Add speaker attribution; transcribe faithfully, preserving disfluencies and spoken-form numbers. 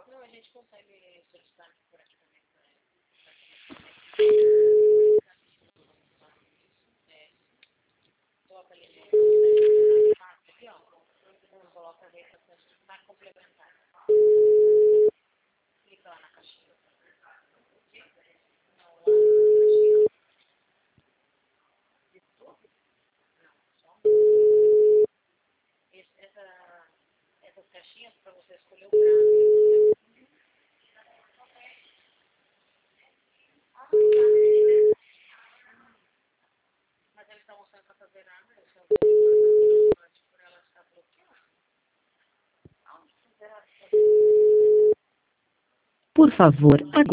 Speaker 1: Não, a gente consegue solicitar por aqui também. É, coloca ali no espaço aqui, ó. Não coloca a letra para complementar. Clica lá na caixinha. Não, lá na caixinha. De tudo? Não, só. Esse, essa, essas caixinhas para você escolher o prazo. Mas eles estão mostrando para fazer nada. Eu só vou por ela estar bloqueada.
Speaker 2: Por favor, aguarde.